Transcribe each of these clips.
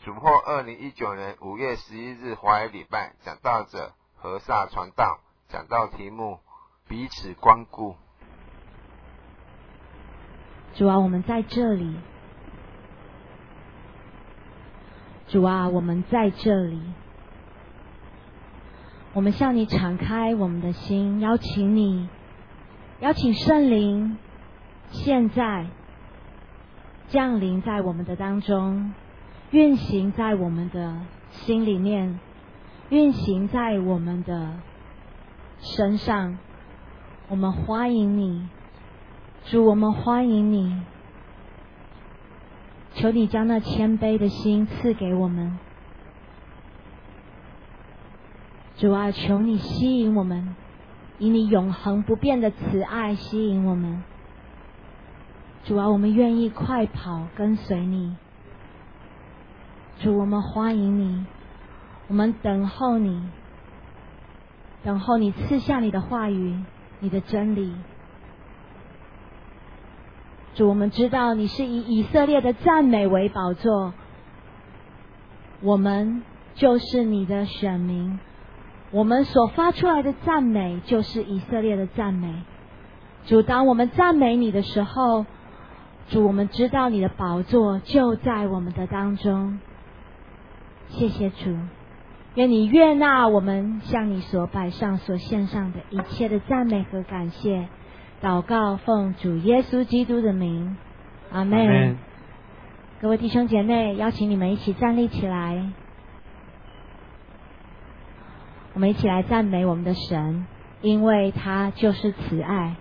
主获2019年5月11日华语礼拜，讲道者何萨传道，讲道题目彼此关顾。 主啊，我们在这里。主啊，我们在这里。我们向你敞开我们的心，邀请圣灵现在降临在我们的当中，运行在我们的心里面，运行在我们的身上。我们欢迎你，主，我们欢迎你。求你将那谦卑的心赐给我们，主啊，求你吸引我们，以你永恒不变的慈爱吸引我们。主啊，我们愿意快跑跟随你。主，我们欢迎你，我们等候你，等候你赐下你的话语，你的真理。主，我们知道你是以以色列的赞美为宝座，我们就是你的选民，我们所发出来的赞美就是以色列的赞美。主，当我们赞美你的时候，主，我们知道你的宝座就在我们的当中。谢谢主，愿你悦纳我们向你所摆上所献上的一切的赞美和感谢。祷告奉主耶稣基督的名，阿们。各位弟兄姐妹，邀请你们一起站立起来，我们一起来赞美我们的神，因为他就是慈爱。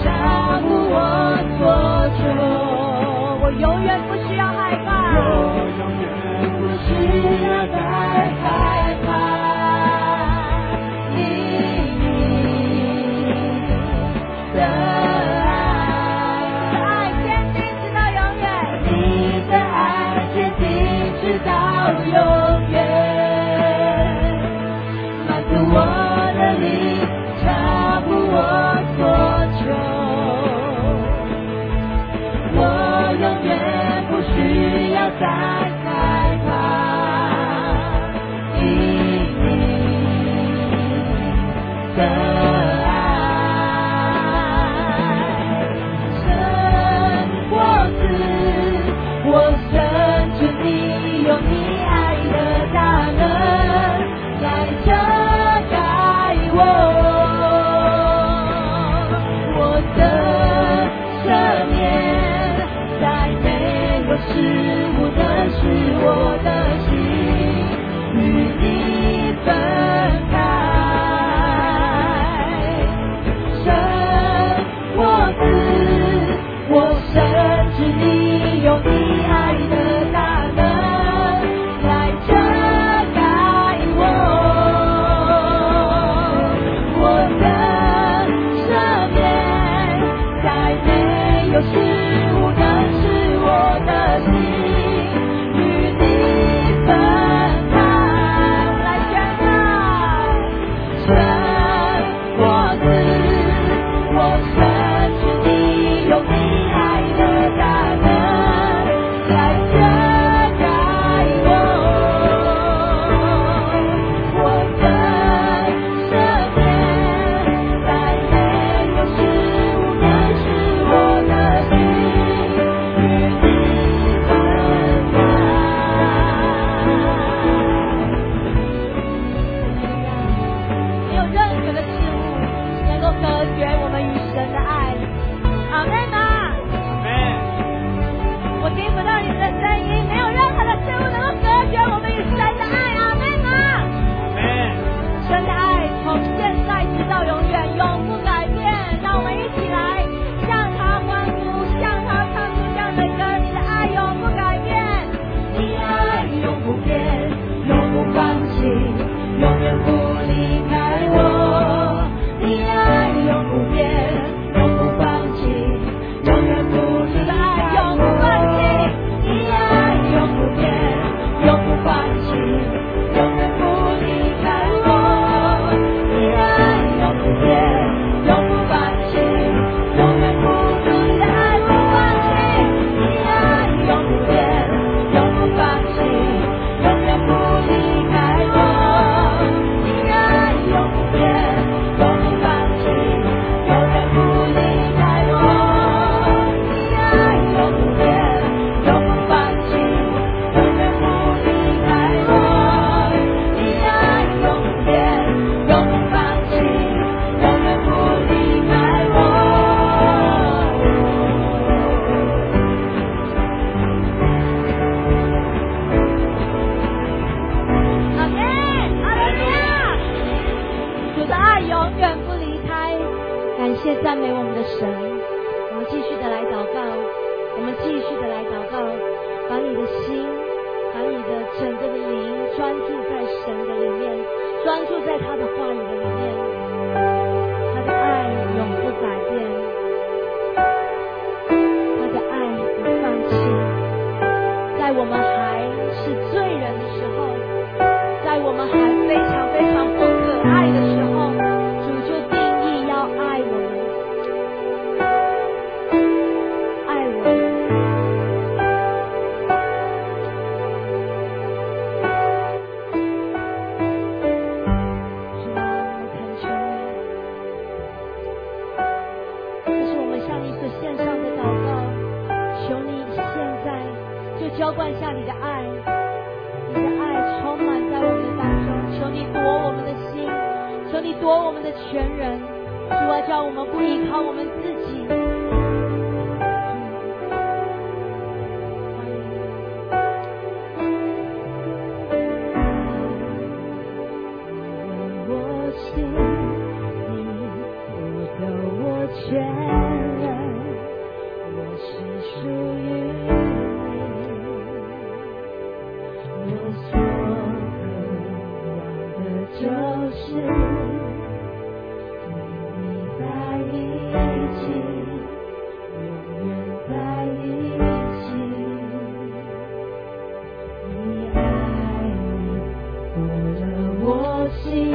永远不需要害怕。 物的是我的心与你分开。神，我知，我深知你有你爱的大能来遮盖我，我的赦免再没有事物能使我的心与你分开。来宣告，神，我知，我深知你有你爱的大能来遮盖我，我的赦免再没有事物能使我的心与你分开。没有任何的事物能够隔绝我们与神的爱。阿们吗？我听不到你们的声音，没有任何的事物能够隔绝我们与神的爱。阿们吗？神的爱从现在直到永远，永不改变。让我们一起来向他欢呼，向他唱出这样的歌：你的爱永不改变，你爱永不变，永不放弃，永远不离开我。你爱永不变，永不放弃，永远不离开，永不放弃。你爱永不变，永不放弃，永远不离开我。你爱永不变，永不放弃，永远不离开我。你爱永不变，永不放弃，永远不离开我。你爱永不变，永不放弃，永远不离开我。你爱永不变，永不放弃，永远不离开我。你爱永不变，永不放弃，永远不离开我。阿门，哈利路亚！主的爱永远不离开。感谢赞美我们的神，我们继续的来祷告，我们继续的来祷告，把你的心，把你的整个的灵专注在神的里面，专注在他的话语的里面。他的爱永不改变，他的爱不放弃。在我们还是罪人的时候，在我们还非常非常不可爱的时候，主就定义要爱我们，爱我们。主啊，我恳求你，这是我们向你所献上的祷告，求你现在就浇灌下你的爱，你的爱充满在我们的当中，求你夺我们的心，求你夺我们的全人。主啊，叫我们不依靠我们自己。我心你我的我全人，我是属于你，我所渴望的就是与你在一起，永远在一起。你爱我了我心，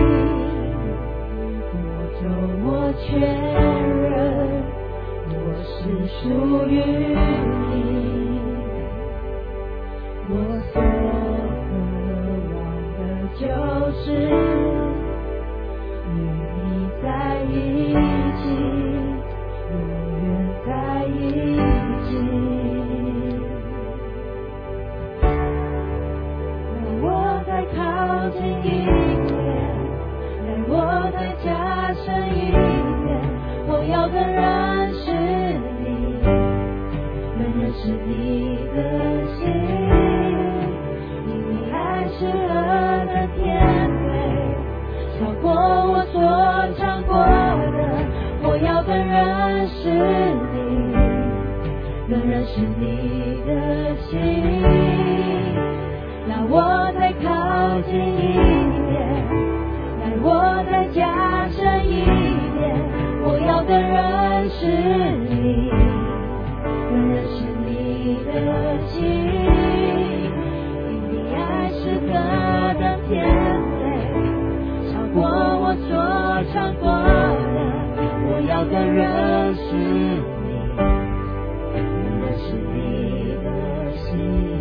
我走我全人，我是属于你，我所渴望的就是与你在一起，永远在一起。让我再靠近一点，让我再加深一点，我要更认识你，更认识是你的心，因你爱是何等甜美，超过我所尝过的。我要更认识你，更认识你的心，让我再靠近一点，让我再加深一点。我要更认识你，更认识你的心，因你爱是何等甜美，超过我所尝过的。我要更认识你，更认识你的心。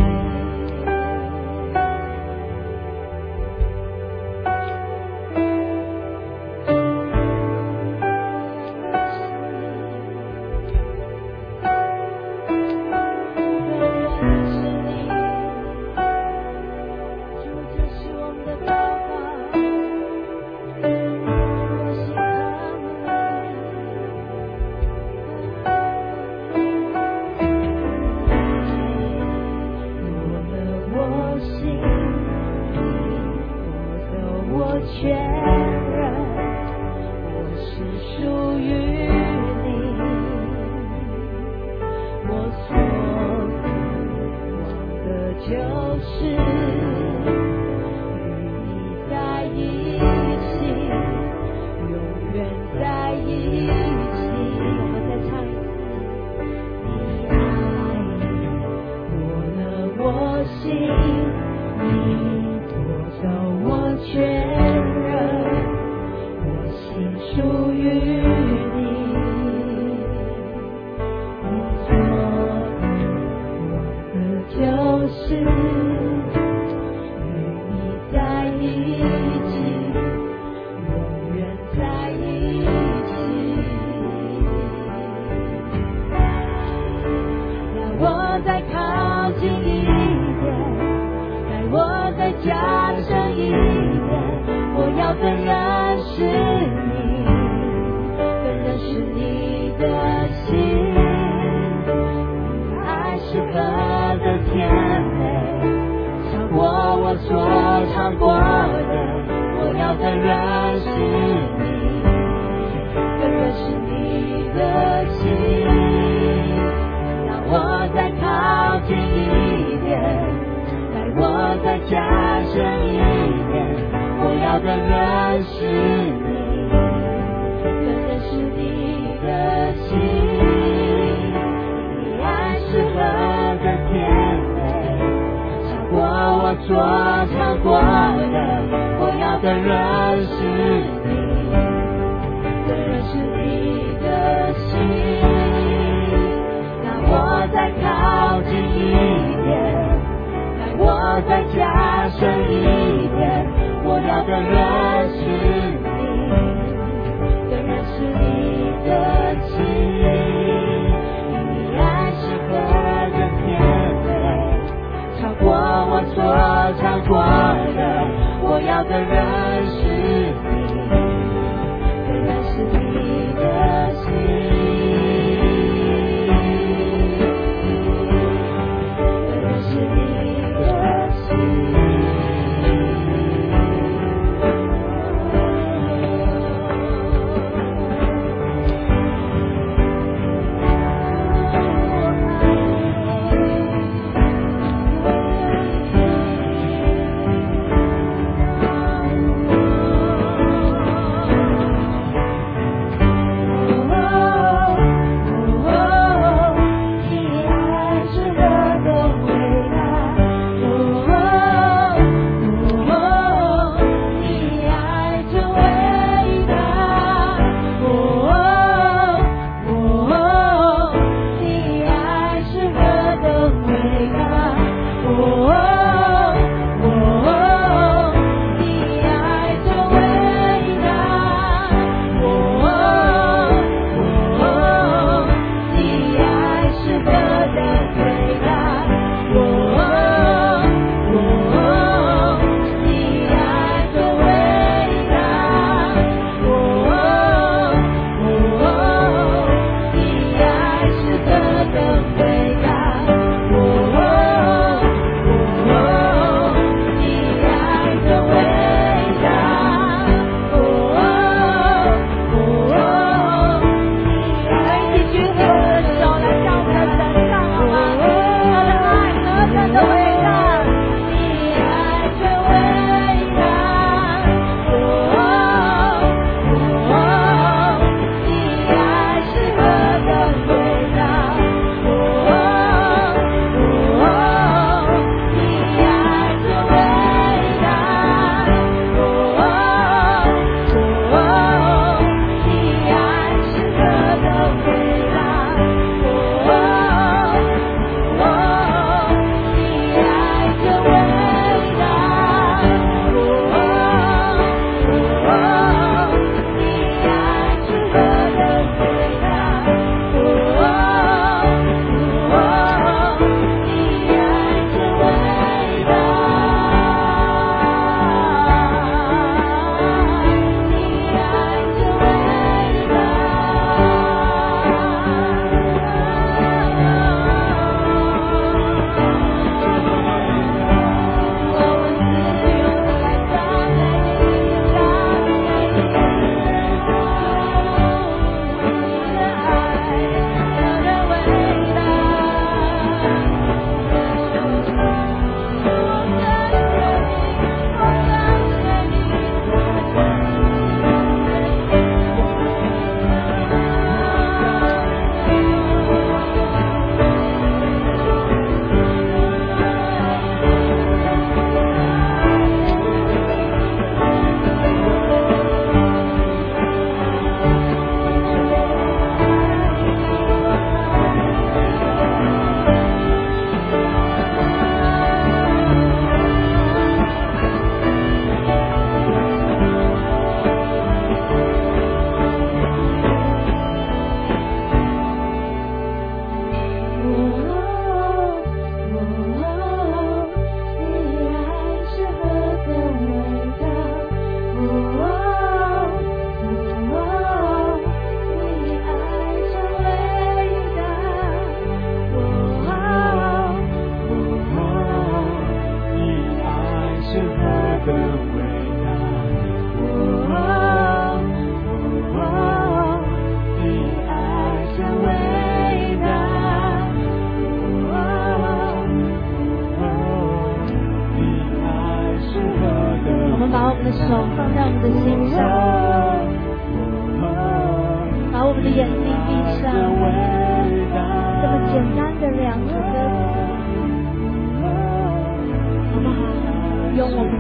所尝过的，我要更认识你，更认识你的心，让我再靠近一点，让我再加深一点，我要更认识你，更认识你的心，因你爱是何等甜美，超过我所尝过的，我要更认识你。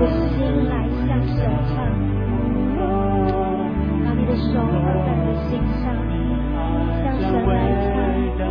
的心来向神唱，把你的手放在你的心上，向神来唱。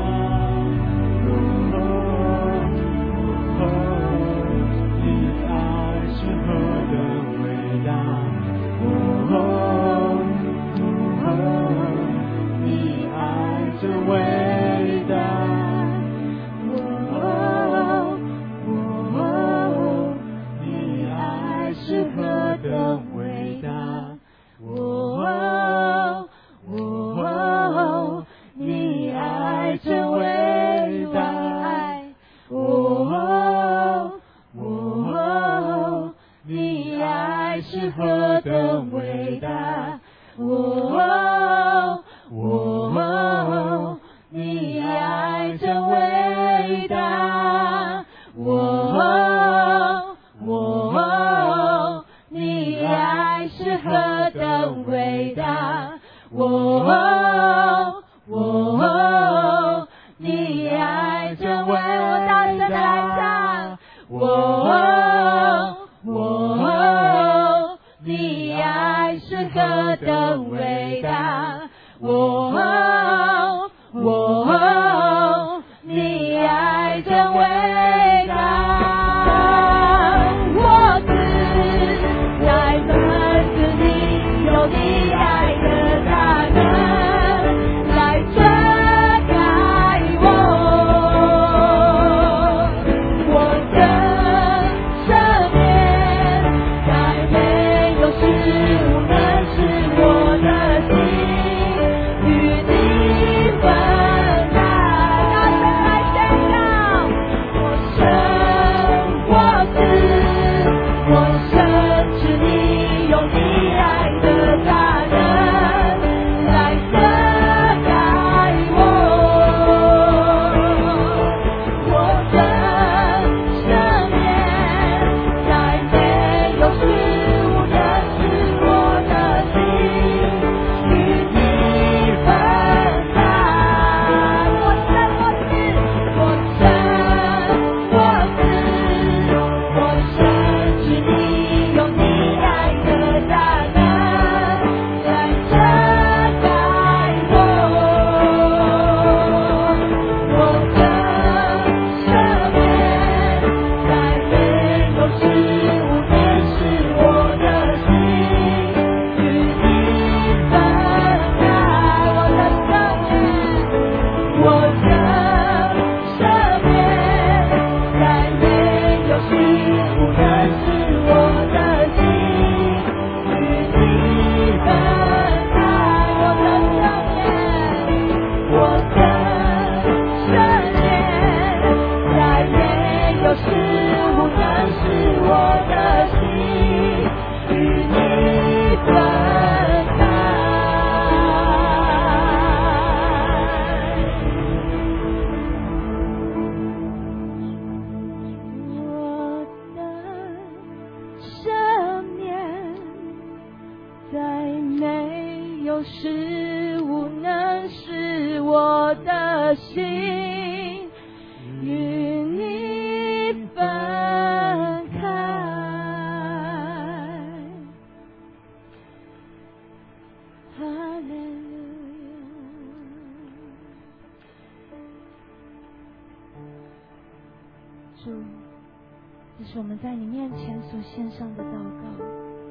主，这是我们在你面前所献上的祷告。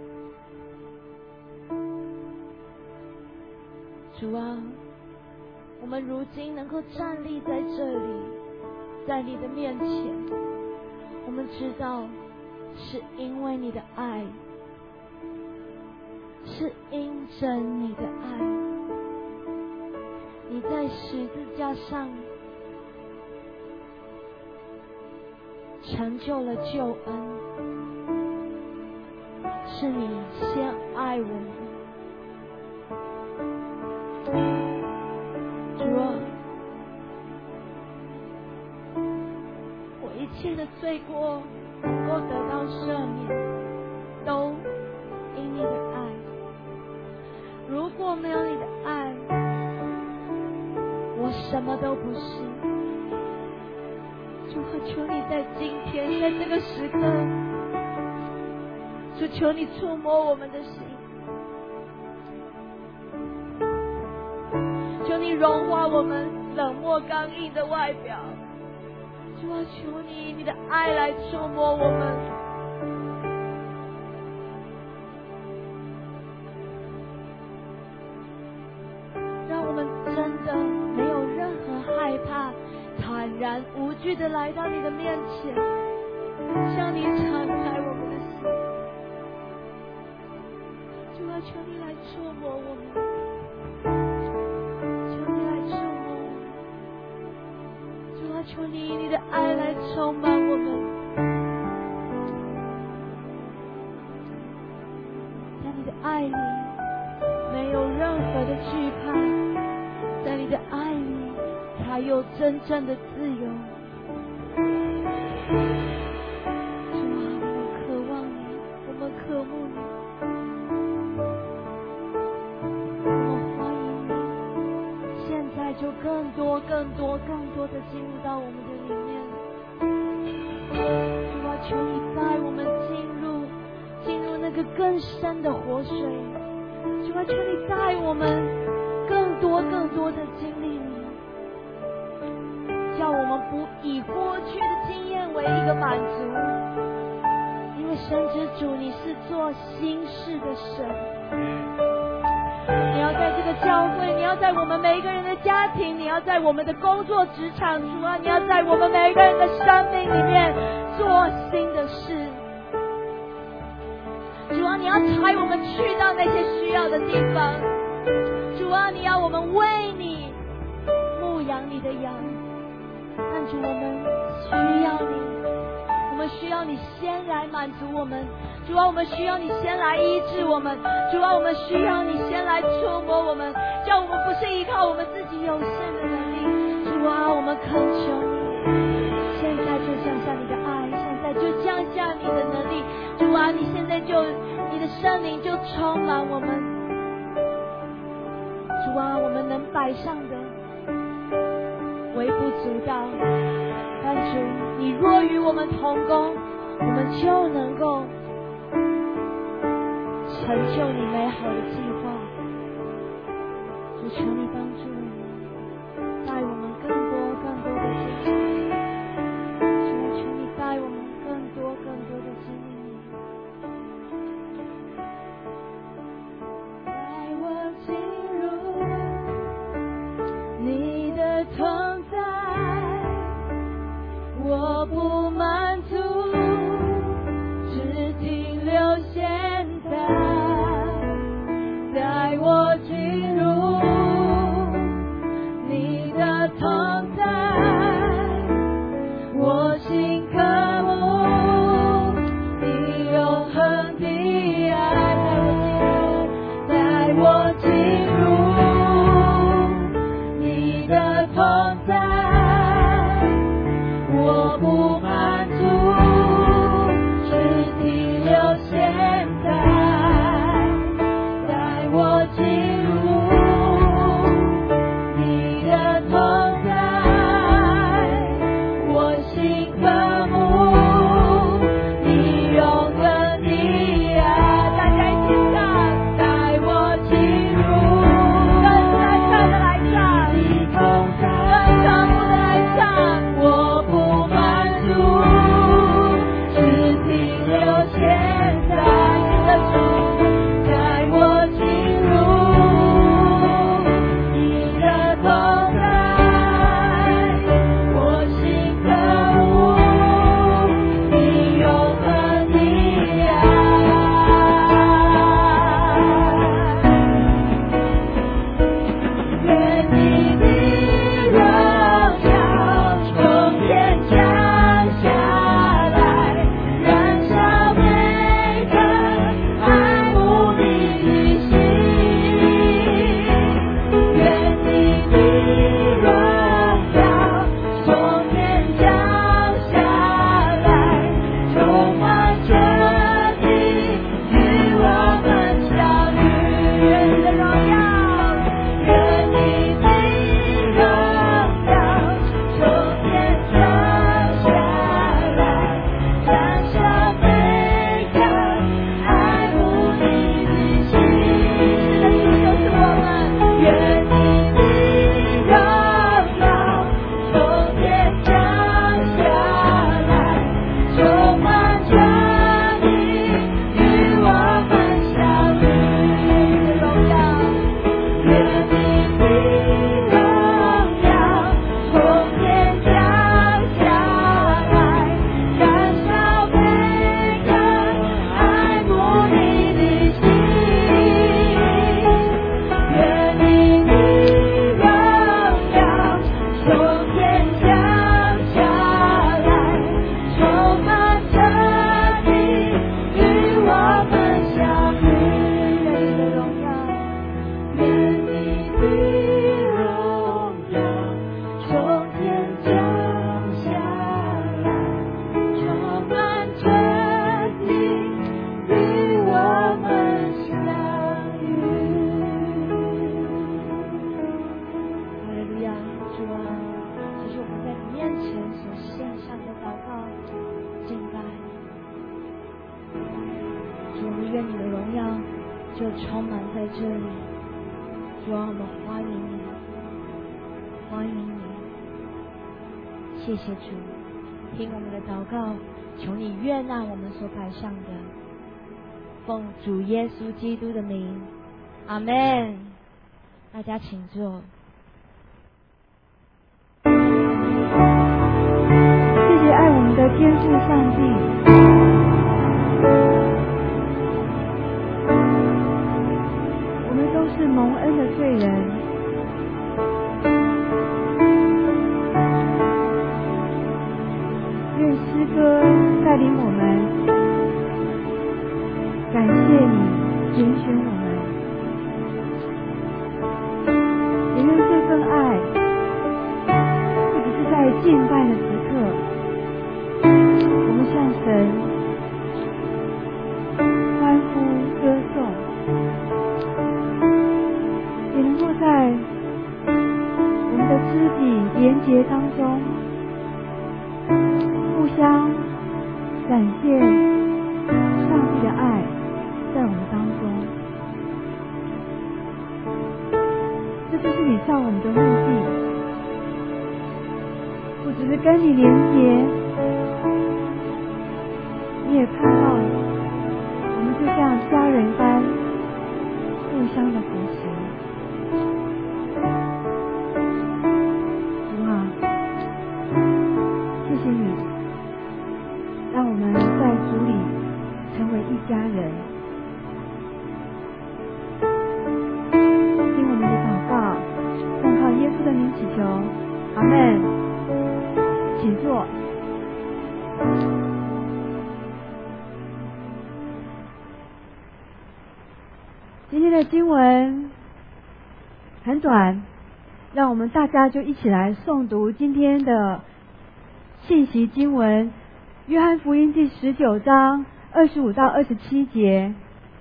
主啊，我们如今能够站立在这里，在你的面前，我们知道是因为你的爱，是因着你的爱，你在十字架上成就了救恩，是你先爱我们。主啊，我一切的罪过能够得到赦免，都因你的爱。如果没有你的爱，我什么都不是。主啊，求你在今天，在这个时刻， 主求你触摸我们的心，求你融化我们冷漠刚硬的外表。主啊，求你，你的爱来触摸我们，让我们真的没有任何害怕，坦然无惧的来到你的面前，向你敞开我们的心。主啊，求你来触摸我们，求你来触摸我们。主啊，求你的爱来充满我们，在你的爱里没有任何的惧怕，在你的爱里才有真正的自由。主啊，我们渴望你，我们渴慕你，我们欢迎你，现在就更多的进入到我们的里面。主啊，求你带我们进入那个更深的活水。主啊，求你带我们更多的经历你，叫我们不以过去的经验为一个满足，因为神之主你是做新事的神。你要在这个教会，你要在我们每一个人的家庭，你要在我们的工作职场，主啊，你要在我们每一个人的生命里面做新的事。主啊，你要差我们去到那些需要的地方。主啊，你要我们为你牧养你的羊。但主，我们需要你，我们需要你先来满足我们。主啊，我们需要你先来医治我们。主啊，我们需要你先来触摸我们，叫我们不是依靠我们自己有限的能力。主啊，我们恳求你，现在就降下你的爱，现在就降下你的能力。主啊，你现在就你的圣灵就充满我们。主啊，我们能摆上的微不足道，但主，你若与我们同工，我们就能够成就你美好的计划。主，求你帮助我们，带我们更多的经历。主，求你带我们更多的经历。带我进入你的同在，我不满足，只停留现在。带我进入你的同在，我心渴慕你永恒的爱。带我进入你的同在，我不满足，只停留现在。带我进入你的同在，我心渴慕你永恒的爱。大家一起唱，带我进入，更深刻的来唱，你同在，更深就充满在这里。主啊，我们欢迎你，欢迎你。谢谢主，听我们的祷告，求你悦纳我们所摆上的，奉主耶稣基督的名，阿们。大家请坐。 谢谢爱我们的天父上帝，我们都是蒙恩的罪人。愿诗歌带领我们，感谢你拣选我们，也愿这份爱不只是在敬拜的时刻，我们向神欢呼歌颂，也能够在我们的肢体连结当中互相展现上帝的爱在我们当中。这就是你造我们的目的，不只是跟你连结，你也盼望我们就像家人般互相的扶持。主啊，谢谢你让我们在主里成为一家人。听我们的祷告，奉靠耶稣的名祈求，阿们。请坐。今天的经文很短，让我们大家就一起来诵读今天的信息经文，约翰福音第19章25到27节。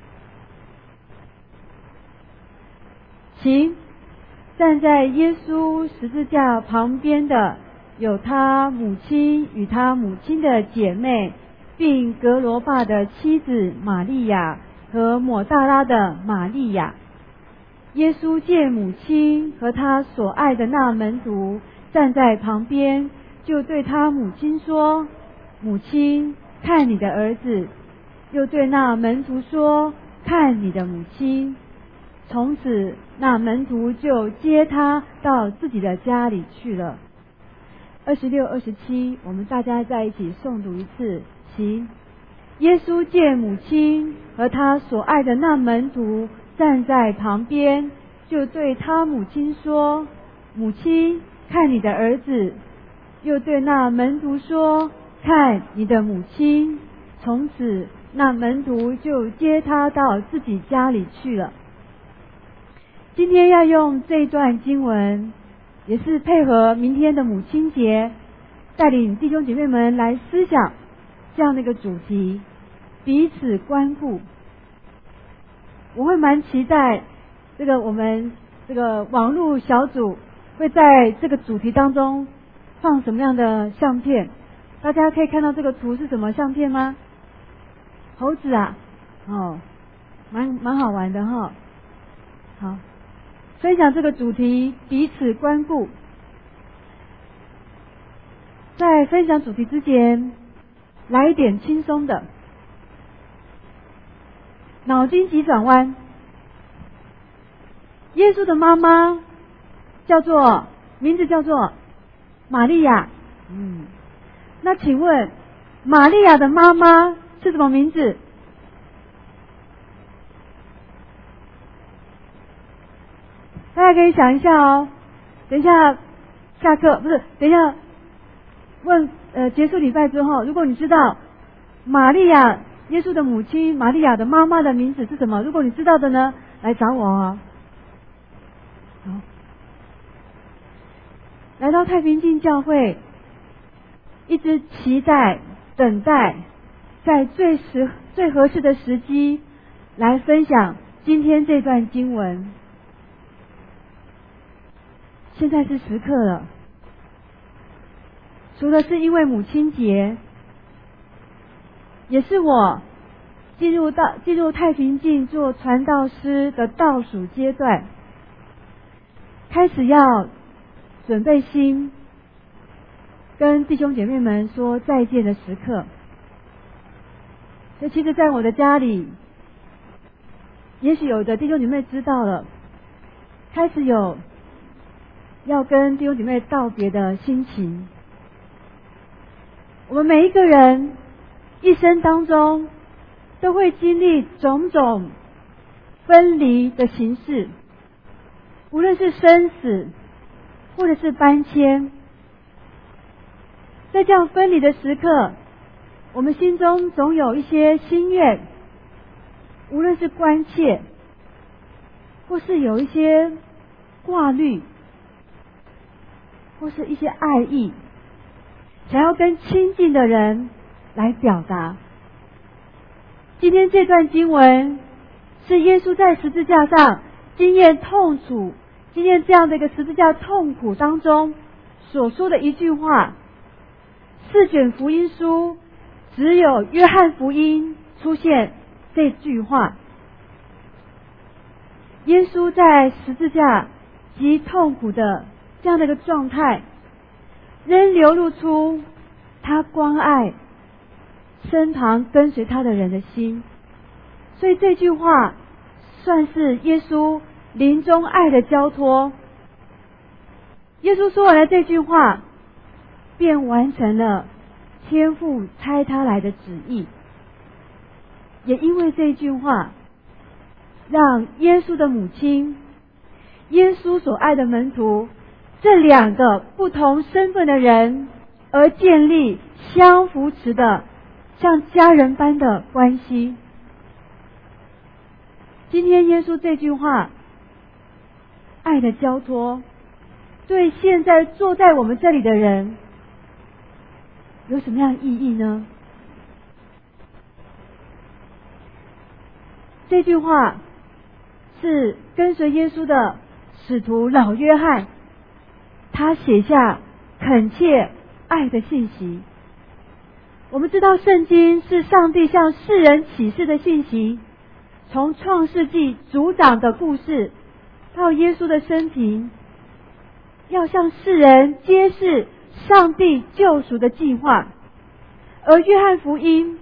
请站在耶稣十字架旁边的有他母亲与他母亲的姐妹，并格罗巴的妻子玛利亚和抹大拉的玛利亚。耶稣见母亲和他所爱的那门徒站在旁边，就对他母亲说：母亲，看你的儿子。又对那门徒说：看你的母亲。从此那门徒就接他到自己的家里去了。26、27，我们大家在一起诵读一次。行。耶稣见母亲和他所爱的那门徒站在旁边，就对他母亲说：母亲，看你的儿子。又对那门徒说：看你的母亲。从此那门徒就接他到自己家里去了。今天要用这段经文，也是配合明天的母亲节，带领弟兄姐妹们来思想这样的一个主题，彼此关顾。我会蛮期待我们网络小组会在这个主题当中放什么样的相片。大家可以看到这个图是什么相片吗？猴子啊，蛮好玩的哈。好，分享这个主题，彼此关顾。在分享主题之前，来一点轻松的，脑筋急转弯。耶稣的妈妈名字叫做玛利亚。那请问玛利亚的妈妈是什么名字？大家可以想一下哦。等一下下课，不是，等一下结束礼拜之后，如果你知道玛利亚耶稣的母亲玛利亚的妈妈的名字是什么，如果你知道的呢，来找我哦。好，来到太平径教会，一直期待等待，在最合适的时机来分享今天这段经文。现在是时刻了，除了是因为母亲节，也是我进入太平径做传道师的倒数阶段，开始要准备心，跟弟兄姐妹们说再见的时刻。所以其实在我的家里，也许有的弟兄姐妹知道了，开始有要跟弟兄姐妹道别的心情。我们每一个人一生当中都会经历种种分离的形式，无论是生死或者是搬迁。在这样分离的时刻，我们心中总有一些心愿，无论是关切或是有一些挂虑或是一些爱意，想要跟亲近的人来表达。今天这段经文是耶稣在十字架上经验痛楚，经验这样的一个十字架痛苦当中所说的一句话。4卷福音书只有约翰福音出现这句话。耶稣在十字架极痛苦的这样的一个状态，仍流露出他关爱身旁跟随他的人的心。所以这句话算是耶稣临终爱的交托。耶稣说完了这句话，便完成了天父差他来的旨意。也因为这句话，让耶稣的母亲、耶稣所爱的门徒这2个不同身份的人，而建立相扶持的像家人般的关系。今天耶稣这句话，爱的交托，对现在坐在我们这里的人有什么样的意义呢？这句话是跟随耶稣的使徒老约翰，他写下恳切爱的信息。我们知道圣经是上帝向世人启示的信息，从创世纪族长的故事到耶稣的生平，要向世人揭示上帝救赎的计划。而约翰福音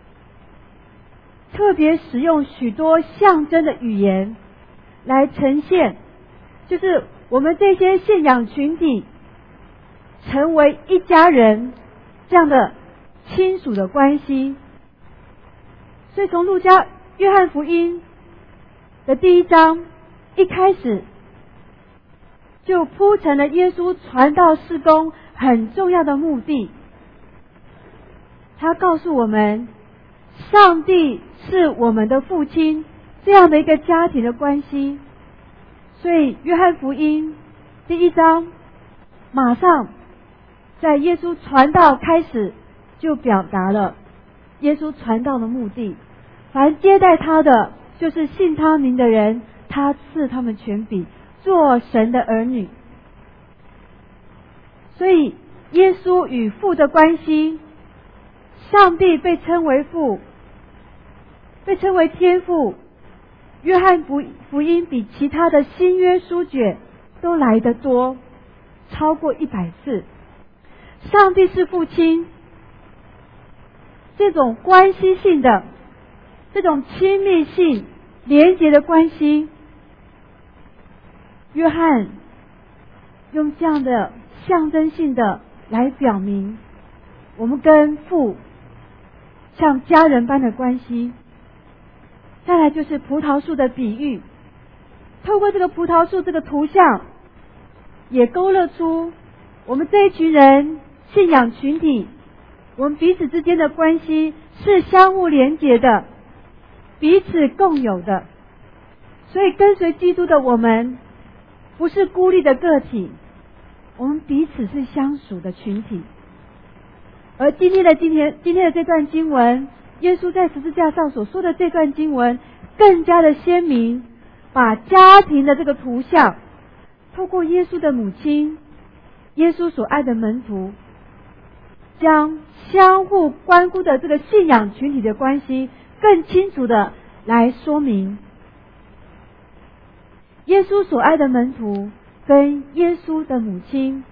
特别使用许多象征的语言来呈现，就是我们这些信仰群体成为一家人这样的亲属的关系。所以从约翰福音的第1章一开始，就铺陈了耶稣传道事工很重要的目的。他告诉我们，上帝是我们的父亲，这样的一个家庭的关系。所以约翰福音第1章马上在耶稣传道开始就表达了耶稣传道的目的。凡接待他的，就是信他名的人，他赐他们权柄，做神的儿女。所以耶稣与父的关系，上帝被称为父，被称为天父。约翰福音比其他的新约书卷都来得多，超过100次。上帝是父亲，这种关系性的、这种亲密性、连结的关系，约翰用这样的象征性的来表明我们跟父像家人般的关系。再来就是葡萄树的比喻，透过这个葡萄树这个图像，也勾勒出我们这一群人信仰群体，我们彼此之间的关系是相互连结的，彼此共有的。所以跟随基督的我们不是孤立的个体，我们彼此是相属的群体。而今天的这段经文，耶稣在十字架上所说的这段经文更加的鲜明，把家庭的这个图像透过耶稣的母亲、耶稣所爱的门徒，将相互关顾的这个信仰群体的关系更清楚的来说明，耶稣所爱的门徒跟耶稣的母亲，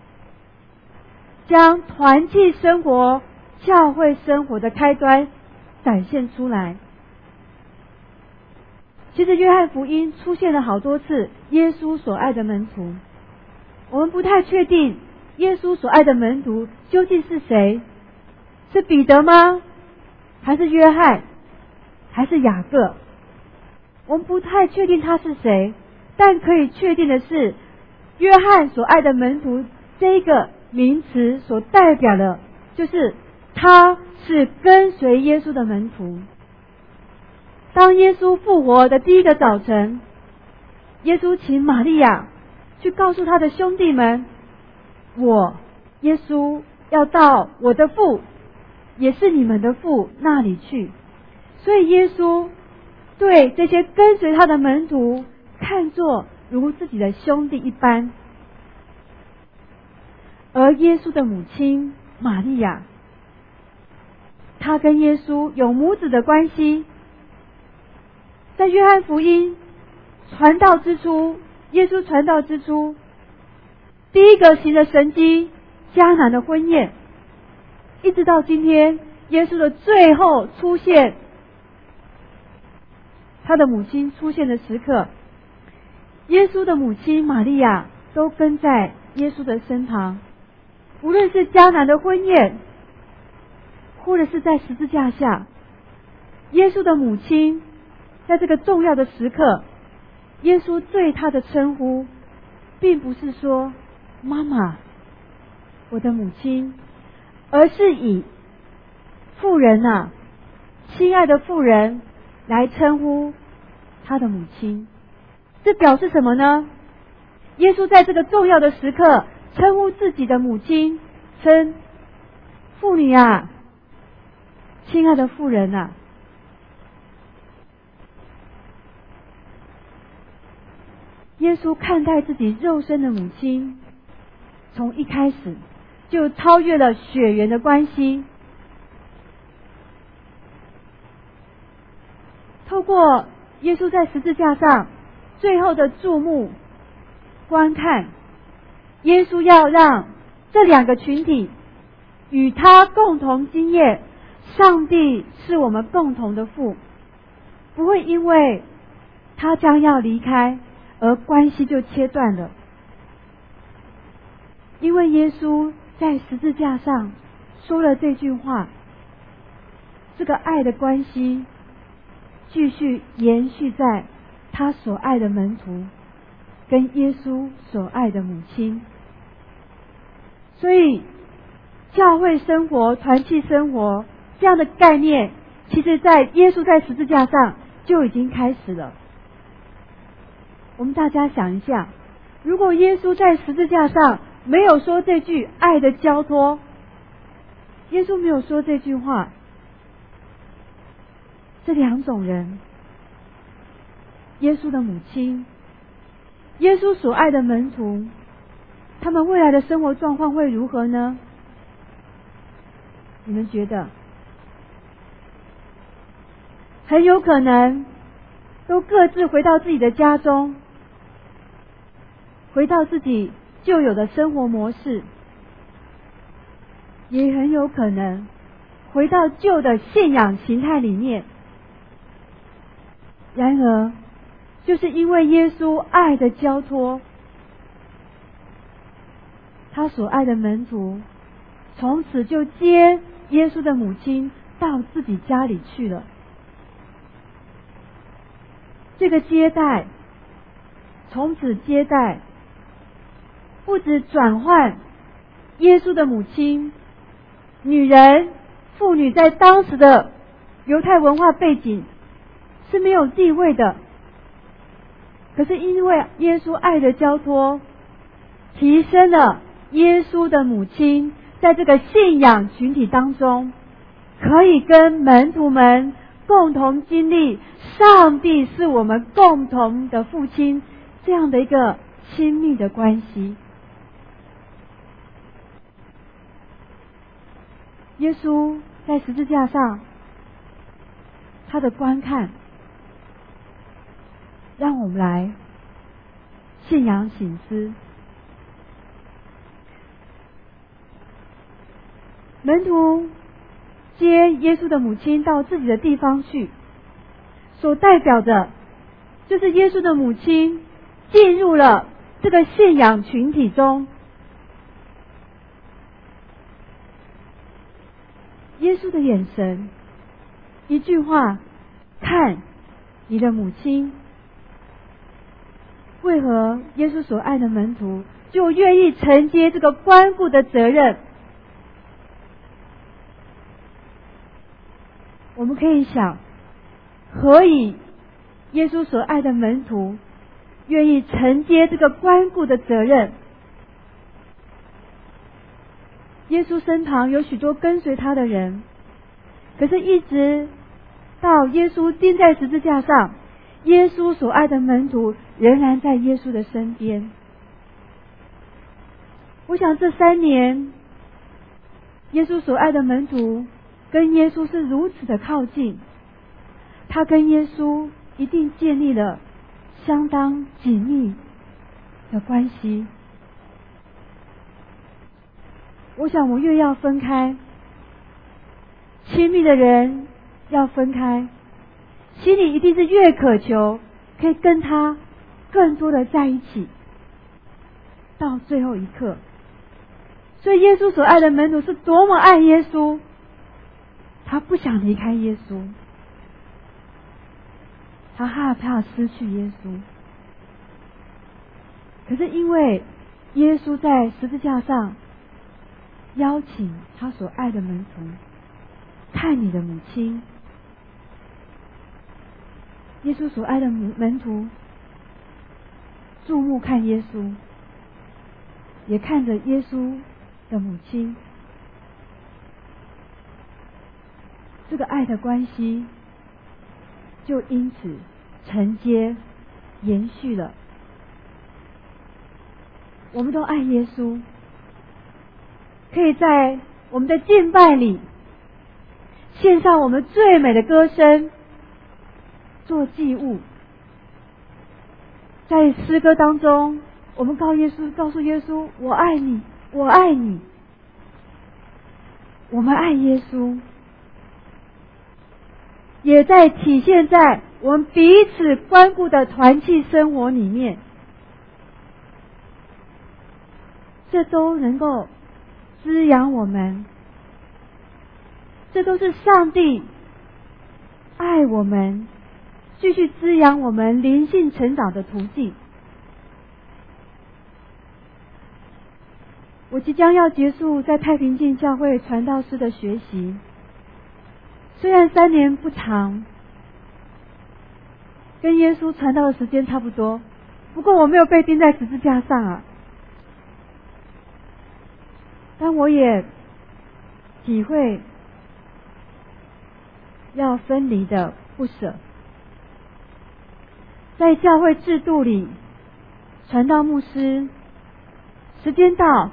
将团契生活、教会生活的开端展现出来。其实约翰福音出现了好多次耶稣所爱的门徒，我们不太确定耶稣所爱的门徒究竟是谁，是彼得吗？还是约翰？还是雅各？我们不太确定他是谁，但可以确定的是，约翰所爱的门徒这个名词所代表的就是他是跟随耶稣的门徒。当耶稣复活的第一个早晨，耶稣请玛利亚去告诉他的兄弟们，我耶稣要到我的父，也是你们的父那里去。所以耶稣对这些跟随他的门徒看作如自己的兄弟一般。而耶稣的母亲玛利亚，她跟耶稣有母子的关系。在约翰福音传道之初，耶稣传道之初，第一个行的神迹迦南的婚宴，一直到今天耶稣的最后出现，他的母亲出现的时刻，耶稣的母亲玛利亚都跟在耶稣的身旁。无论是迦南的婚宴，或者是在十字架下，耶稣的母亲在这个重要的时刻，耶稣对他的称呼并不是说妈妈，我的母亲，而是以妇人啊，亲爱的妇人来称呼他的母亲。这表示什么呢？耶稣在这个重要的时刻称呼自己的母亲，称妇女啊，亲爱的妇人啊。耶稣看待自己肉身的母亲，从一开始就超越了血缘的关系。透过耶稣在十字架上最后的注目观看，耶稣要让这两个群体与他共同经验上帝是我们共同的父，不会因为他将要离开而关系就切断了。因为耶稣在十字架上说了这句话，这个爱的关系继续延续在他所爱的门徒跟耶稣所爱的母亲。所以教会生活、团契生活这样的概念，其实在耶稣在十字架上就已经开始了。我们大家想一下，如果耶稣在十字架上没有说这句爱的交托，耶稣没有说这句话，这两种人，耶稣的母亲，耶稣所爱的门徒，他们未来的生活状况会如何呢？你们觉得？很有可能都各自回到自己的家中，回到自己旧有的生活模式，也很有可能回到旧的信仰形态里面。然而就是因为耶稣爱的交托，他所爱的门徒从此就接耶稣的母亲到自己家里去了。这个接待，从此接待不止转换耶稣的母亲，女人、妇女在当时的犹太文化背景是没有地位的，可是因为耶稣爱的交托，提升了耶稣的母亲在这个信仰群体当中，可以跟门徒们共同经历上帝是我们共同的父亲这样的一个亲密的关系。耶稣在十字架上他的观看，让我们来信仰省思。门徒接耶稣的母亲到自己的地方去，所代表的就是耶稣的母亲进入了这个信仰群体中。耶稣的眼神，一句话，看你的母亲。为何耶稣所爱的门徒就愿意承接这个关顾的责任？我们可以想，何以耶稣所爱的门徒愿意承接这个关顾的责任？耶稣身旁有许多跟随他的人，可是一直到耶稣钉在十字架上，耶稣所爱的门徒仍然在耶稣的身边。我想这3年，耶稣所爱的门徒跟耶稣是如此的靠近，他跟耶稣一定建立了相当紧密的关系。我想我越要分开，亲密的人要分开，心里一定是越渴求可以跟他更多的在一起，到最后一刻。所以耶稣所爱的门徒是多么爱耶稣，他不想离开耶稣，他害怕失去耶稣。可是因为耶稣在十字架上邀请他所爱的门徒，看你的母亲。耶稣所爱的门徒注目看耶稣，也看着耶稣的母亲。这个爱的关系就因此承接延续了。我们都爱耶稣，可以在我们的敬拜里献上我们最美的歌声做祭物。在诗歌当中，我们告诉耶稣，我爱你，我爱你。我们爱耶稣，也在体现在我们彼此关顾的团契生活里面。这都能够滋养我们，这都是上帝爱我们，继续滋养我们灵性成长的途径。我即将要结束在太平径教会传道师的学习，虽然3年不长，跟耶稣传道的时间差不多，不过我没有被钉在十字架上啊。但我也体会要分离的不舍。在教会制度里，传道牧师时间到，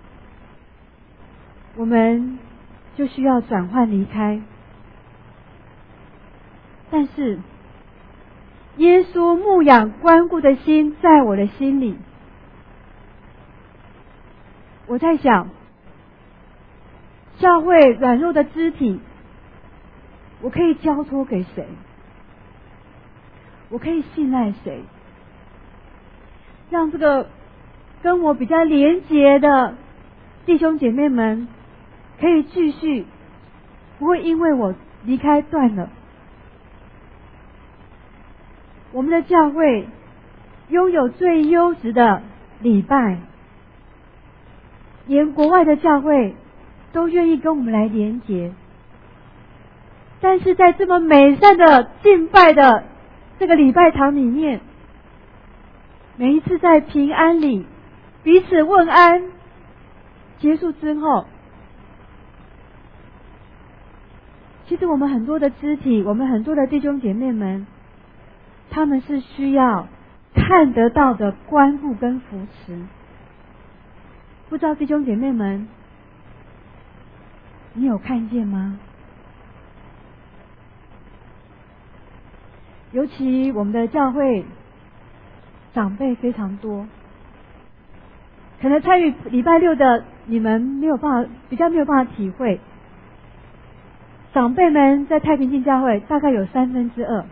我们就需要转换离开。但是耶稣牧养关顾的心在我的心里，我在想，教会软弱的肢体，我可以交托给谁？我可以信赖谁？让这个跟我比较连结的弟兄姐妹们可以继续，不会因为我离开断了。我们的教会拥有最优质的礼拜，连国外的教会都愿意跟我们来连结。但是在这么美善的敬拜的这个礼拜堂里面，每一次在平安里彼此问安结束之后，其实我们很多的肢体，我们很多的弟兄姐妹们，他们是需要看得到的关顾跟扶持。不知道弟兄姐妹们，你有看见吗？ 尤其我们的教会长辈非常多，可能参与礼拜六的你们比较没有办法体会，长辈们在太平境教会大概有2/3，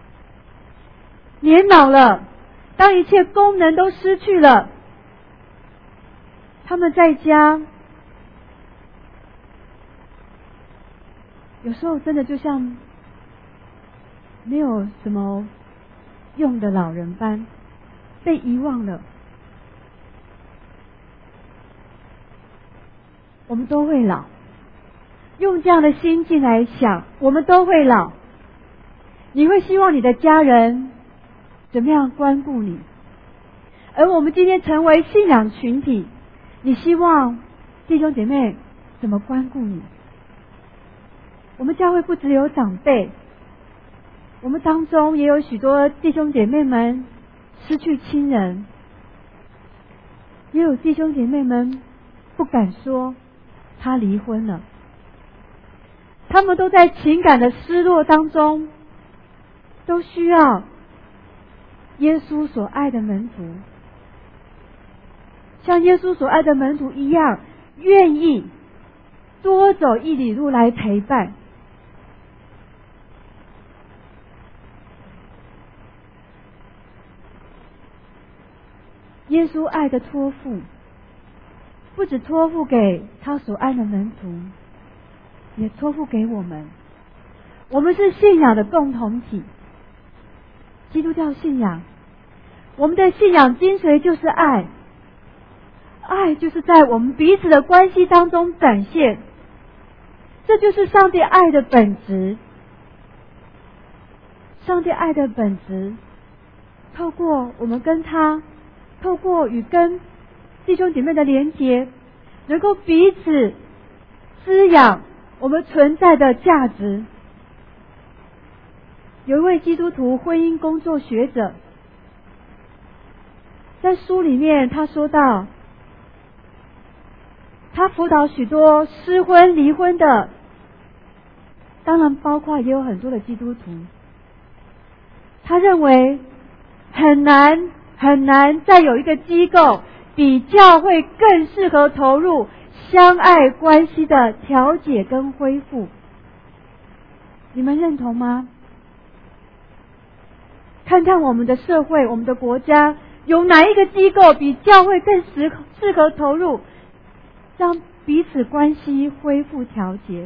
年老了，当一切功能都失去了，他们在家有时候真的就像没有什么用的老人般被遗忘了。我们都会老，用这样的心境来想，我们都会老。你会希望你的家人怎么样关顾你？而我们今天成为信仰群体，你希望弟兄姐妹怎么关顾你？我们教会不只有长辈，我们当中也有许多弟兄姐妹们失去亲人，也有弟兄姐妹们不敢说他离婚了，他们都在情感的失落当中，都需要耶稣所爱的门徒，像耶稣所爱的门徒一样，愿意多走1里路来陪伴。耶稣爱的托付，不只托付给他所爱的门徒，也托付给我们。我们是信仰的共同体，基督教信仰，我们的信仰精髓就是爱，爱就是在我们彼此的关系当中展现，这就是上帝爱的本质。上帝爱的本质，透过我们跟他，透过与跟弟兄姐妹的连结，能够彼此滋养我们存在的价值。有一位基督徒婚姻工作学者，在书里面他说到，他辅导许多失婚离婚的，当然包括也有很多的基督徒。他认为很难再有一个机构比教会更适合投入相爱关系的调解跟恢复。你们认同吗？看看我们的社会，我们的国家，有哪一个机构比教会更适合投入让彼此关系恢复调节？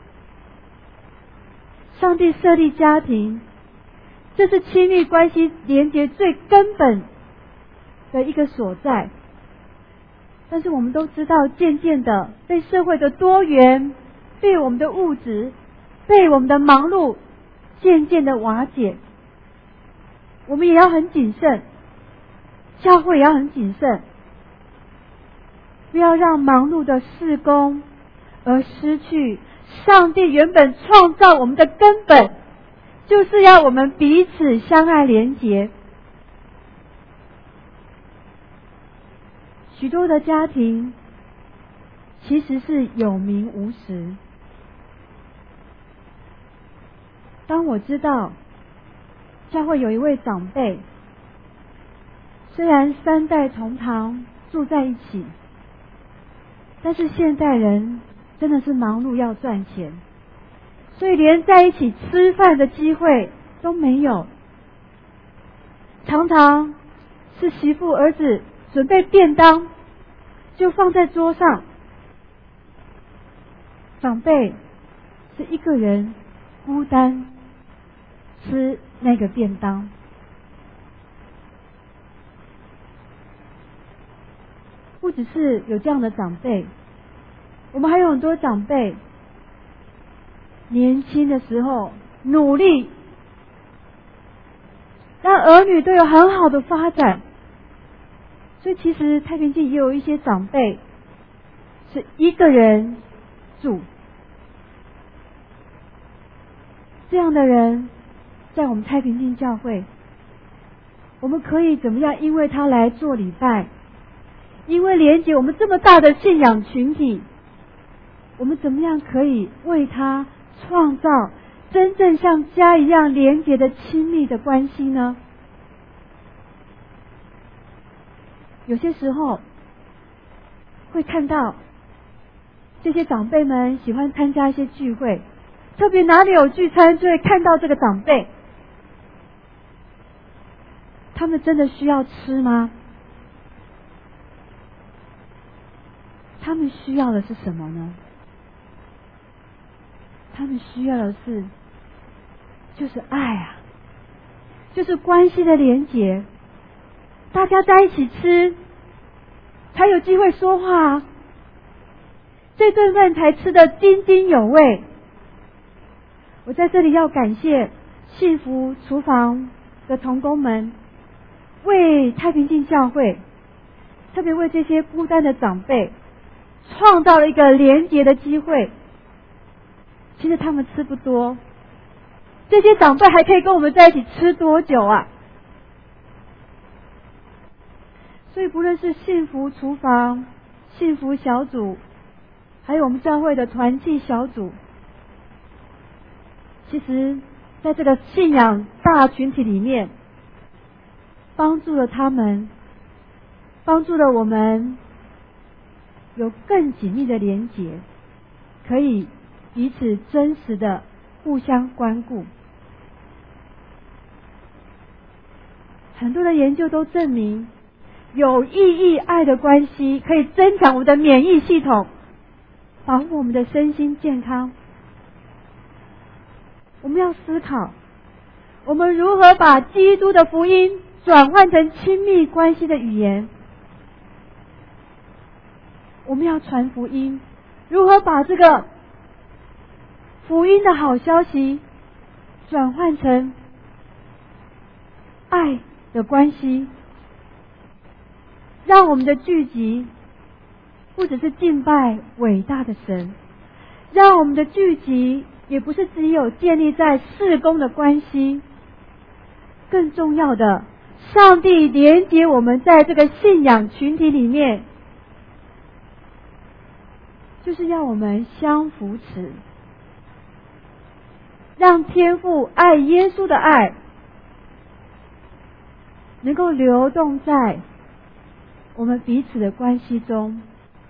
上帝设立家庭，这是亲密关系连结最根本的一个所在。但是我们都知道，渐渐的被社会的多元，被我们的物质，被我们的忙碌渐渐的瓦解。我们也要很谨慎，教会也要很谨慎，不要让忙碌的事工而失去上帝原本创造我们的根本，就是要我们彼此相爱连结。许多的家庭其实是有名无实。当我知道教会有一位长辈，虽然3代同堂住在一起，但是现代人真的是忙碌要赚钱，所以连在一起吃饭的机会都没有。常常是媳妇儿子准备便当就放在桌上，长辈是一个人孤单吃那个便当。不只是有这样的长辈，我们还有很多长辈年轻的时候努力让儿女都有很好的发展，所以其实太平境也有一些长辈是一个人住，这样的人在我们太平境教会，我们可以怎么样因为他来做礼拜，因为连结我们这么大的信仰群体，我们怎么样可以为他创造真正像家一样连结的亲密的关系呢？有些时候会看到这些长辈们喜欢参加一些聚会，特别哪里有聚餐就会看到这个长辈，他们真的需要吃吗？他们需要的是什么呢？他们需要的就是爱啊，就是关系的连结，大家在一起吃才有机会说话啊，这顿饭才吃得津津有味。我在这里要感谢幸福厨房的同工们，为太平静教会，特别为这些孤单的长辈创造了一个连结的机会。其实他们吃不多，这些长辈还可以跟我们在一起吃多久啊？所以不论是幸福厨房、幸福小组，还有我们教会的团契小组，其实在这个信仰大群体里面，帮助了他们，帮助了我们有更紧密的连结，可以彼此真实的互相关顾。很多的研究都证明，有意义爱的关系可以增强我们的免疫系统，保护我们的身心健康。我们要思考，我们如何把基督的福音转换成亲密关系的语言。我们要传福音，如何把这个福音的好消息转换成爱的关系，让我们的聚集不只是敬拜伟大的神，让我们的聚集也不是只有建立在事工的关系，更重要的，上帝连结我们在这个信仰群体里面，就是要我们相扶持，让天父爱耶稣的爱能够流动在我们彼此的关系中。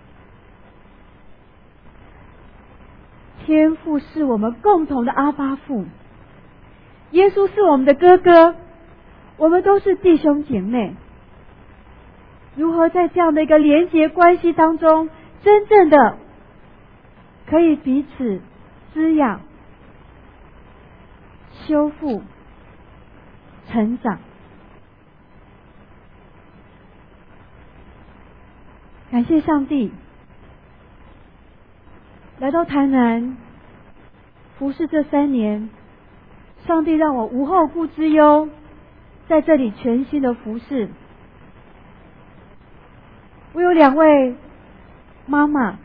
天父是我们共同的阿爸父，耶稣是我们的哥哥，我们都是弟兄姐妹。如何在这样的一个连结关系当中，真正的可以彼此滋养、修复、成长。感谢上帝，来到台南服侍这3年，上帝让我无后顾之忧，在这里全心的服侍。我有2位妈妈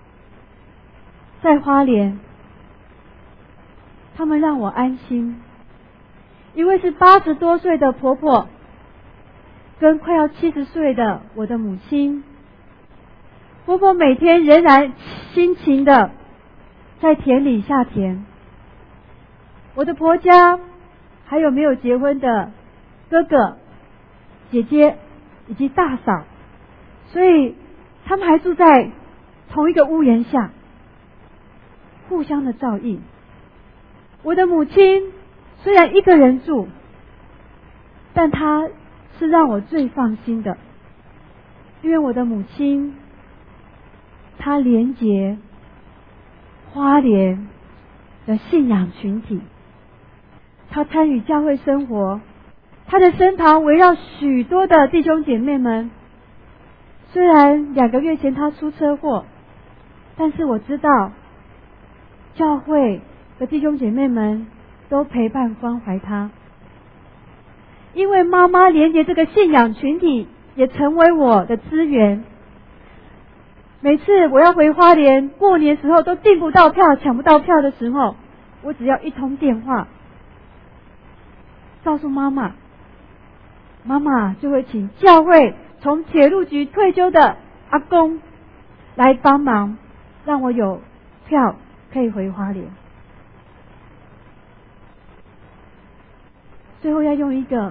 在花莲，他们让我安心。一位是80多岁的婆婆，跟快要70岁的我的母亲。婆婆每天仍然辛勤的在田里下田。我的婆家还有没有结婚的哥哥、姐姐以及大嫂，所以他们还住在同一个屋檐下，互相的照应。我的母亲虽然一个人住，但她是让我最放心的，因为我的母亲她连结花莲的信仰群体，她参与教会生活，她的身旁围绕许多的弟兄姐妹们。虽然2个月前她出车祸，但是我知道教会的弟兄姐妹们都陪伴关怀她。因为妈妈连结这个信仰群体，也成为我的资源。每次我要回花莲，过年时候都订不到票、抢不到票的时候，我只要一通电话告诉妈妈，妈妈就会请教会从铁路局退休的阿公来帮忙，让我有票可以回花莲。 最后要用一个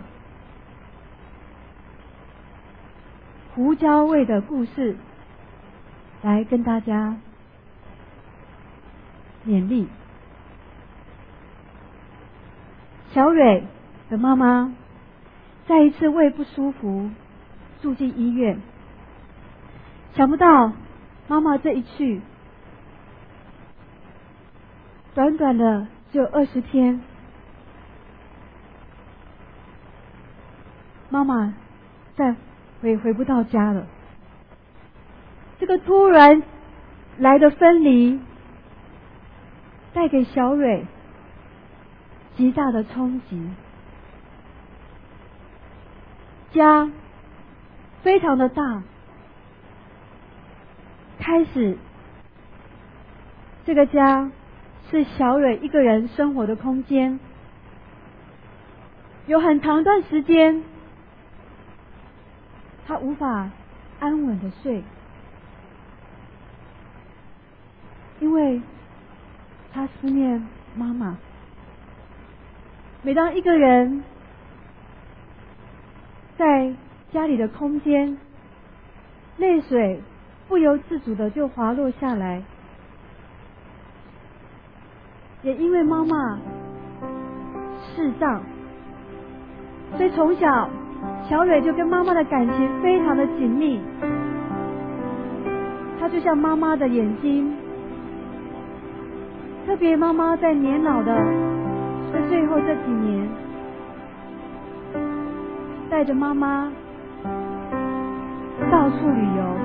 胡椒味的故事来跟大家勉励。小蕊的妈妈再一次胃不舒服住进医院，想不到妈妈这一去，短短的只有20天，妈妈再回不到家了。这个突然来的分离，带给小蕊极大的冲击。家非常的大，开始这个家是小蕊一个人生活的空间，有很长一段时间她无法安稳的睡，因为她思念妈妈。每当一个人在家里的空间，泪水不由自主的就滑落下来。也因为妈妈视障，所以从小小蕊就跟妈妈的感情非常的紧密。她就像妈妈的眼睛，特别妈妈在年老的最后这几年，带着妈妈到处旅游，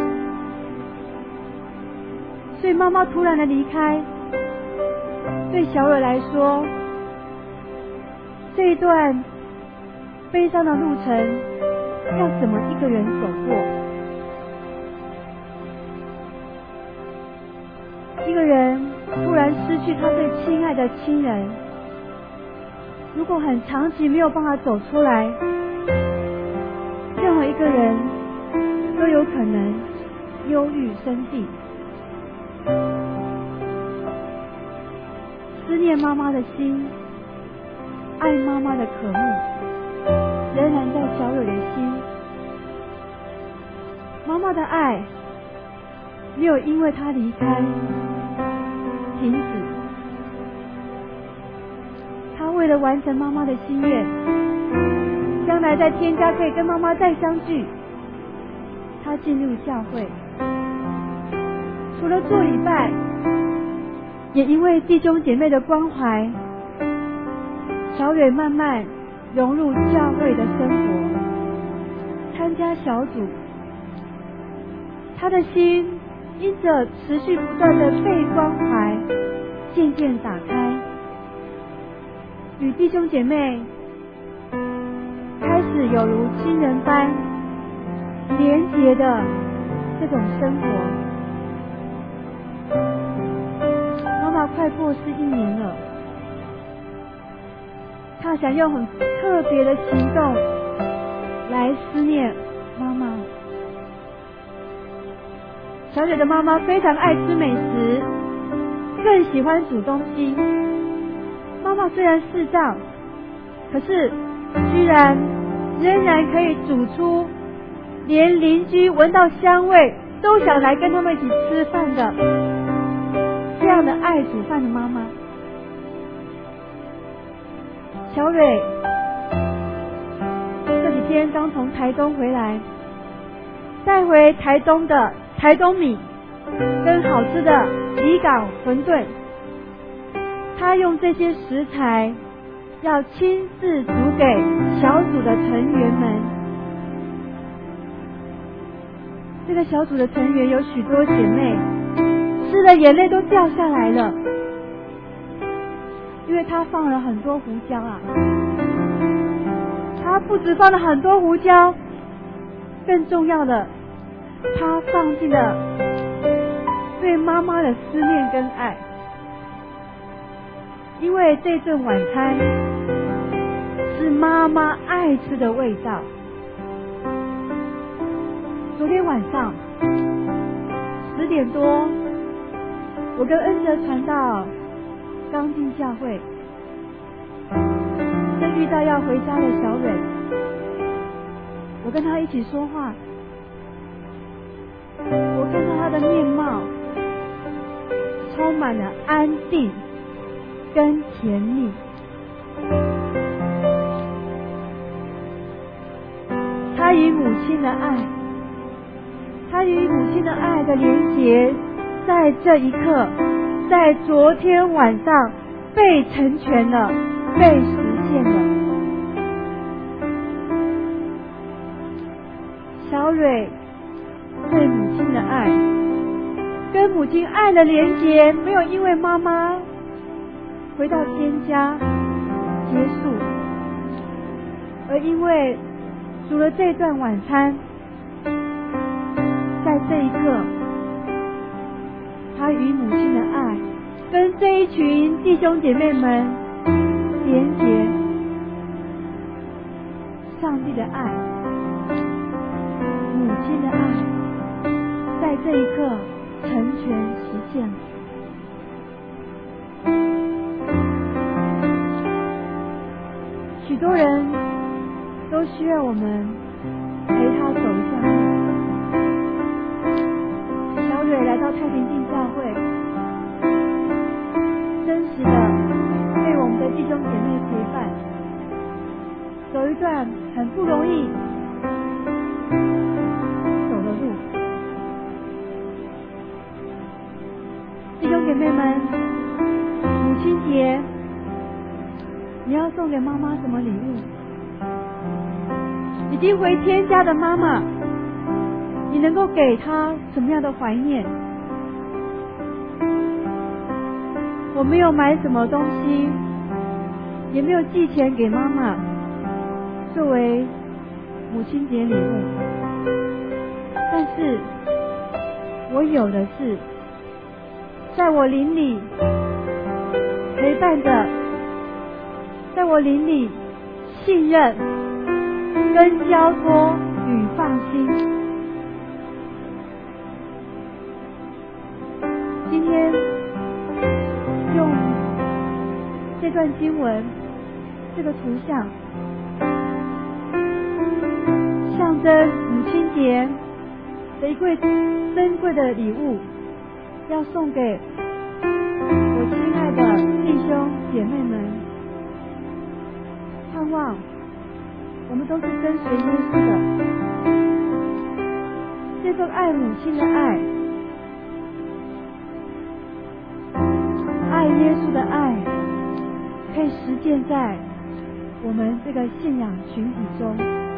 所以妈妈突然的离开，对小蕊来说，这一段悲伤的路程要怎么一个人走过？一个人突然失去他最亲爱的亲人，如果很长期没有办法走出来，任何一个人都有可能忧郁生病。思念妈妈的心，爱妈妈的渴慕，仍然在小蕊的心。妈妈的爱没有因为她离开停止，她为了完成妈妈的心愿，将来在天家可以跟妈妈再相聚，她进入教会，除了做礼拜，也因为弟兄姐妹的关怀，小蕊慢慢融入教会的生活，参加小组，她的心因着持续不断的被关怀，渐渐打开，与弟兄姐妹开始有如亲人般连结的这种生活。妈妈快过世1年了，她想用很特别的行动来思念妈妈。小蕊的妈妈非常爱吃美食，更喜欢煮东西。妈妈虽然视障，可是居然仍然可以煮出连邻居闻到香味都想来跟他们一起吃饭的这样的爱煮饭的妈妈。小蕊这几天刚从台东回来，带回台东的台东米跟好吃的离港馄饨，他用这些食材要亲自煮给小组的成员们。这个小组的成员有许多姐妹吃了眼泪都掉下来了，因为他放了很多胡椒啊。他不止放了很多胡椒，更重要的，他放进了对妈妈的思念跟爱。因为这顿晚餐是妈妈爱吃的味道。昨天晚上10点多，我跟恩哲传道刚进教会，深遇到要回家的小蕊，我跟他一起说话，我看到他的面貌充满了安定跟甜蜜。他与母亲的爱，他与母亲的爱的连结，在这一刻，在昨天晚上被成全了，被实现了。小蕊对母亲的爱，跟母亲爱的连结，没有因为妈妈回到天家结束，而因为除了这段晚餐，在这一刻，他与母亲的爱跟这一群弟兄姐妹们连结，上帝的爱，母亲的爱，在这一刻成全实现了。许多人都需要我们陪他走一下路。小蕊来到太平径教会，真实的被我们的弟兄姐妹陪伴，走一段很不容易走的路。弟兄姐妹们，母亲节你要送给妈妈什么礼物？已经回天家的妈妈，你能够给她什么样的怀念？我没有买什么东西，也没有寄钱给妈妈作为母亲节礼物，但是我有的是在我灵里陪伴着，在我灵里信任跟交托与放心。今天用这段经文，这个图像，象征母亲节的一柜珍贵的礼物，要送给我亲爱的弟兄姐妹们。盼望我们都是跟随耶稣的，这份爱母亲的爱，爱耶稣的爱，可以实践在我们这个信仰群体中。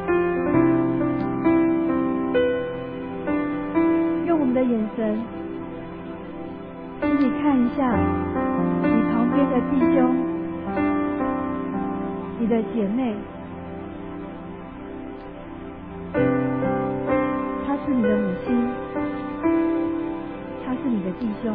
用我们的眼神，请你看一下你旁边的弟兄，你的姐妹，他是你的母亲，他是你的弟兄。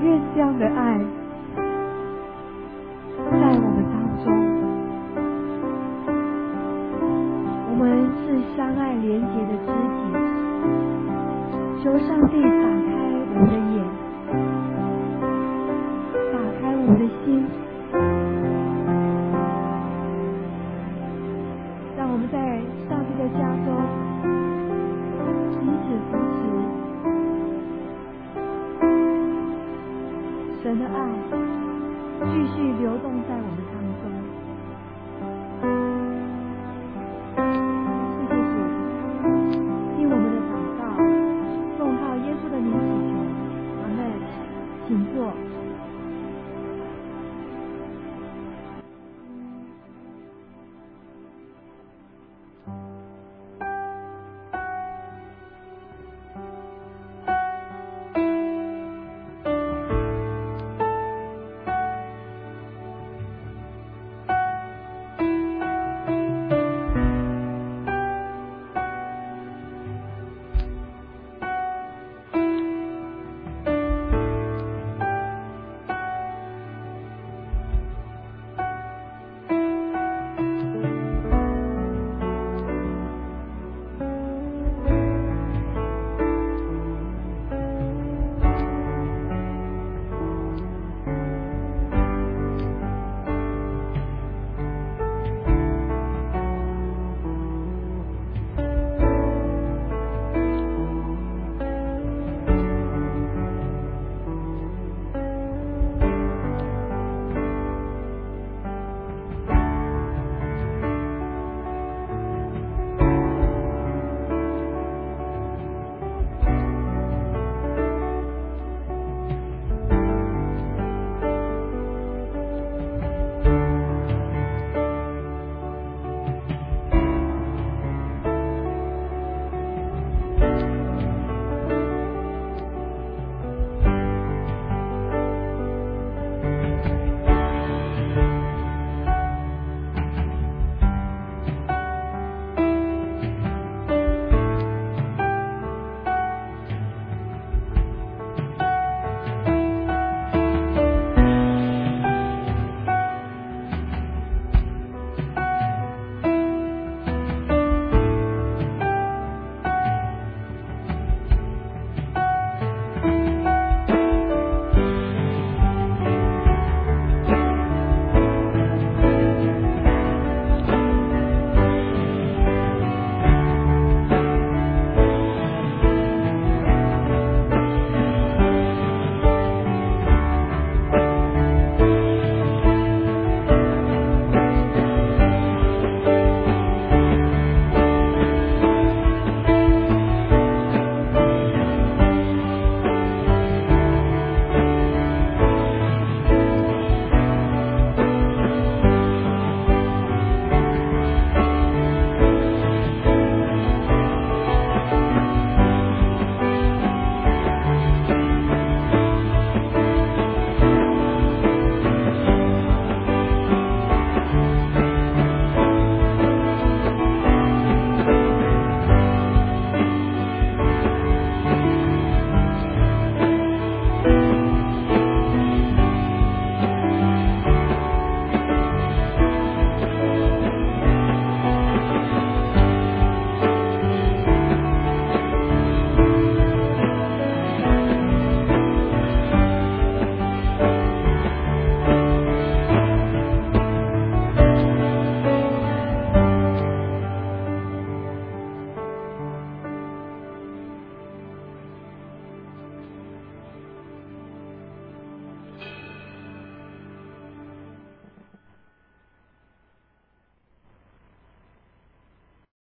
愿这样的爱在我们当中，我们是相爱连结的肢体，求上帝打开我们的眼，打开我们的心，让我们在上帝的家中彼此扶持，神的爱继续流动在我们当中。谢谢主，听我们的祷告，奉靠耶稣的名祈求，阿们。请坐。